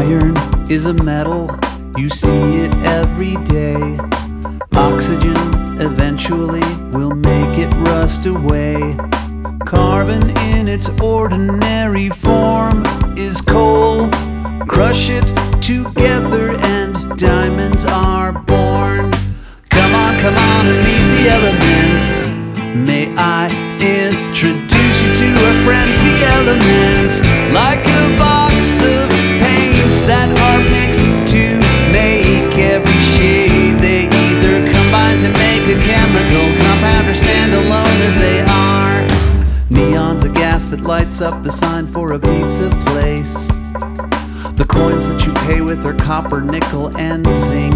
Iron is a metal, you see it every day. Oxygen eventually will make it rust away. Carbon in its ordinary form is coal. Crush it together and diamonds are born. Come on and meet the elements. May I introduce you to our friends, the elements. Like a box of paints that are mixed to make every shade. They either combine to make a chemical compound or stand alone as they are. Neon's a gas that lights up the sign for a pizza place. The coins that you pay with are copper, nickel, and zinc.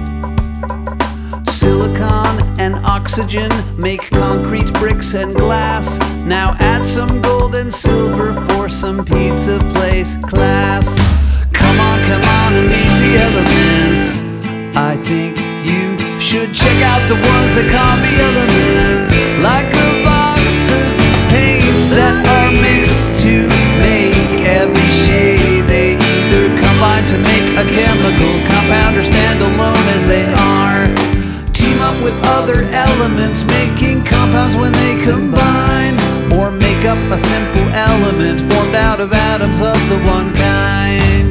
Silicon and oxygen make concrete, bricks, and glass. Now add some gold and silver for some pizza place class. Come on and meet the elements. I think you should check out the ones that call me elements. Like a box of paints that are mixed to make every shade. They either combine to make a chemical compound or stand alone as they are. Team up with other elements, making compounds when they combine, or make up a simple element formed out of atoms of the one kind.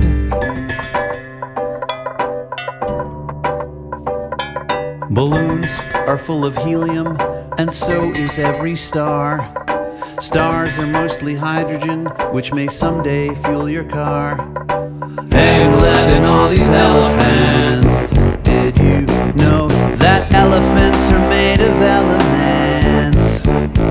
Balloons are full of helium, and so is every star. Stars are mostly hydrogen, which may someday fuel your car. Hey, lead in all these elephants. Did you know that elephants are made of elements?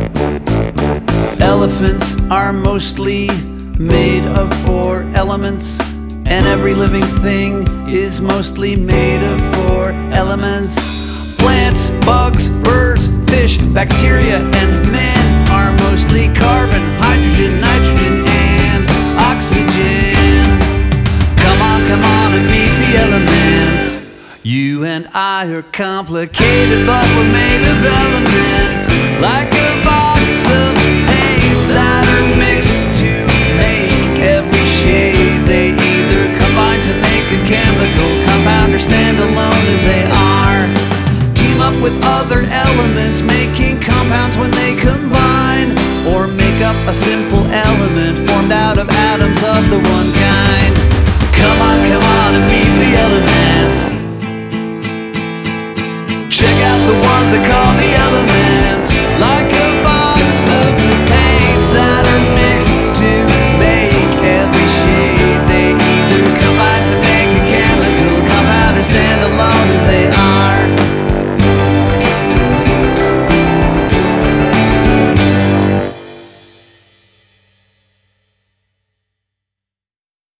Elephants are mostly made of 4 elements, and every living thing is mostly made of 4 elements. Plants, bugs, birds, fish, bacteria, and men are mostly carbon, hydrogen, nitrogen, and oxygen. Come on and meet the elements. You and I are complicated, but we're made of elements. Like a box of paints that are mixed to make every shade. They either combine to make a chemical compound or stand alone as they are. Team up with other elements, making compounds when they combine, or make up a simple element formed out of atoms of the one kind. Come on and meet the elements. Check out the ones that call